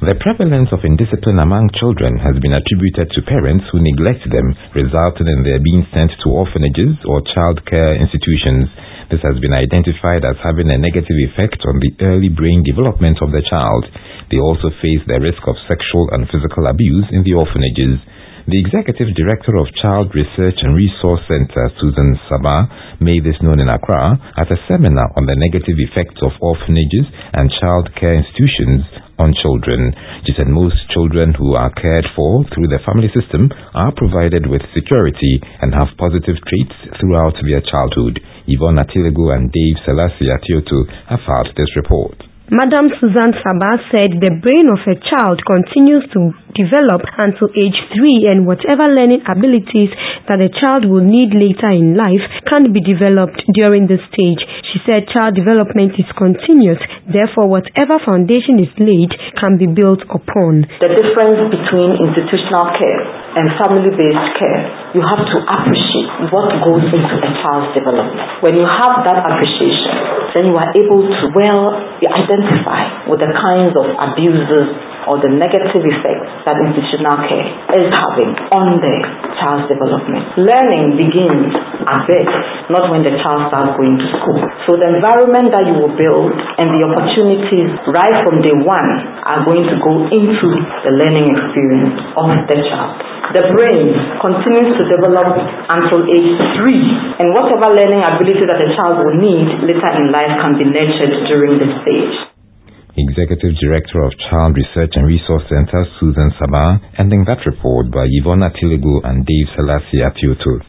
The prevalence of indiscipline among children has been attributed to parents who neglect them, resulting in their being sent to orphanages or child care institutions. This has been identified as having a negative effect on the early brain development of the child. They also face the risk of sexual and physical abuse in the orphanages. The Executive Director of Child Research and Resource Center, Susan Sabah, made this known in Accra at a seminar on the negative effects of orphanages and child care institutions on children. She said most children who are cared for through the family system are provided with security and have positive traits throughout their childhood. Yvonne Atilego and Dave Selassie Atioto have filed this report. Madam Susan Sabah said the brain of a child continues to develop until age 3, and whatever learning abilities that a child will need later in life can be developed during this stage. She said child development is continuous, therefore whatever foundation is laid can be built upon. The difference between institutional care and family-based care, you have to appreciate what goes into a child's development. When you have that appreciation, then you are able to identify with the kinds of abuses or the negative effects that institutional care is having on the child's development. Learning begins at birth, not when the child starts going to school. So the environment that you will build and the opportunities right from day one are going to go into the learning experience of the child. The brain continues to develop until age 3, and whatever learning ability that a child will need later in life can be nurtured during this stage. Executive Director of Child Research and Resource Center, Susan Sabah, ending that report by Yvonne Atilego and Dave Selassie Atioto.